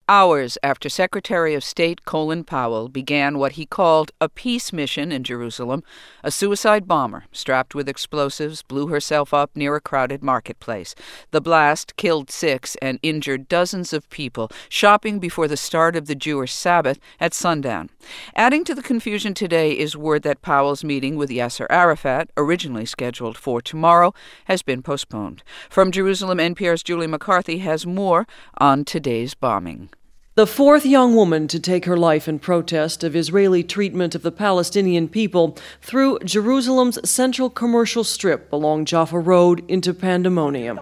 hours after Secretary of State Colin Powell began what he called a peace mission in Jerusalem, a suicide bomber strapped with explosives blew herself up near a crowded marketplace. The blast killed 6 and injured dozens of people shopping before the start of the Jewish Sabbath at sundown. Adding to the confusion today is word that Powell's meeting with Yasser Arafat, originally scheduled for tomorrow, has been postponed. From Jerusalem, NPR's Julie McCarthy has more on today's bombing. The 4th young woman to take her life in protest of Israeli treatment of the Palestinian people threw Jerusalem's central commercial strip along Jaffa Road into pandemonium.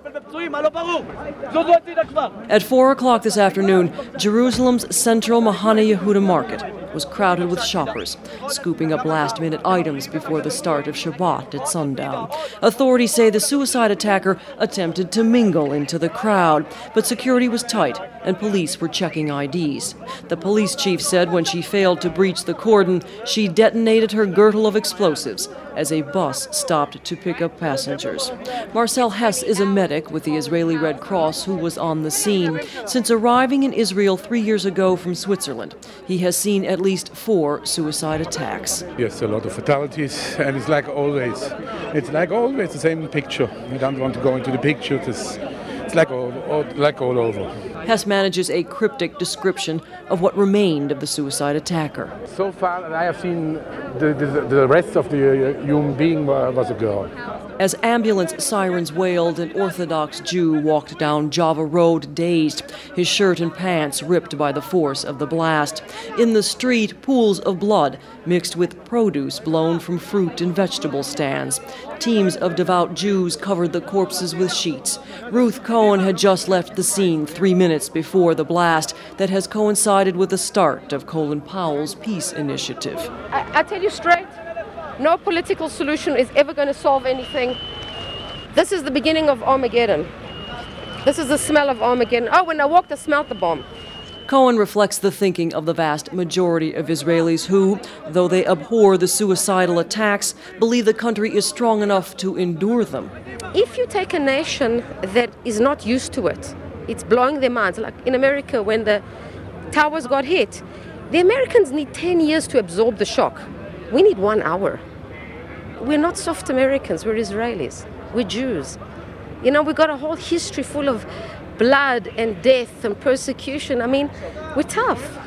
At 4 o'clock this afternoon, Jerusalem's central Mahane Yehuda market was crowded with shoppers, scooping up last-minute items before the start of Shabbat at sundown. Authorities say the suicide attacker attempted to mingle into the crowd, but security was tight and police were checking IDs. The police chief said when she failed to breach the cordon, she detonated her girdle of explosives as a bus stopped to pick up passengers. Marcel Hess is a medic with the Israeli Red Cross who was on the scene. Since arriving in Israel 3 years ago from Switzerland, he has seen at least 4 suicide attacks. Yes, a lot of fatalities, and it's like always the same picture. You don't want to go into the picture. It's like all over. Hess manages a cryptic description of what remained of the suicide attacker. So far, I have seen the rest of the human being was a girl. As ambulance sirens wailed, an Orthodox Jew walked down Java Road dazed, his shirt and pants ripped by the force of the blast. In the street, pools of blood mixed with produce blown from fruit and vegetable stands. Teams of devout Jews covered the corpses with sheets. Ruth Cohen had just left the scene 3 minutes before the blast that has coincided with the start of Colin Powell's peace initiative. I tell you straight, no political solution is ever going to solve anything. This is the beginning of Armageddon. This is the smell of Armageddon. Oh, when I walked, I smelled the bomb. Cohen reflects the thinking of the vast majority of Israelis who, though they abhor the suicidal attacks, believe the country is strong enough to endure them. If you take a nation that is not used to it, it's blowing their minds. Like in America, when the towers got hit, the Americans need 10 years to absorb the shock. We need 1 hour. We're not soft Americans, we're Israelis. We're Jews. You know, we've got a whole history full of blood and death and persecution. I mean, we're tough.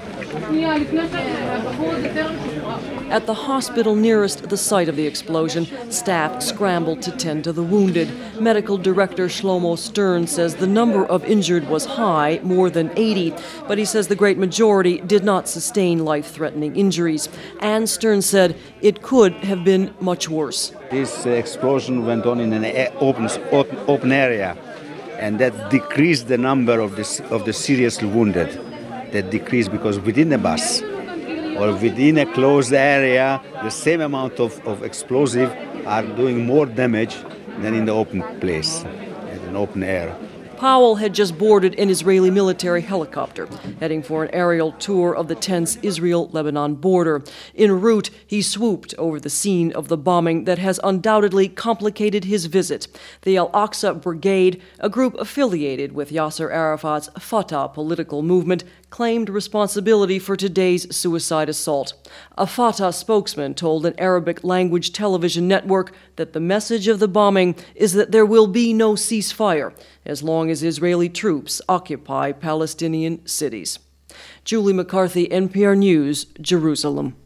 At the hospital nearest the site of the explosion, staff scrambled to tend to the wounded. Medical director Shlomo Stern says the number of injured was high, more than 80, but he says the great majority did not sustain life-threatening injuries. Ann Stern said it could have been much worse. This explosion went on in an open area, and that decreased the number of the seriously wounded. That decreased because within the bus or within a closed area, the same amount of explosive are doing more damage than in the open place, in open air. Powell had just boarded an Israeli military helicopter, heading for an aerial tour of the tense Israel-Lebanon border. En route, he swooped over the scene of the bombing that has undoubtedly complicated his visit. The Al-Aqsa Brigade, a group affiliated with Yasser Arafat's Fatah political movement, claimed responsibility for today's suicide assault. A Fatah spokesman told an Arabic-language television network that the message of the bombing is that there will be no ceasefire as long as Israeli troops occupy Palestinian cities. Julie McCarthy, NPR News, Jerusalem.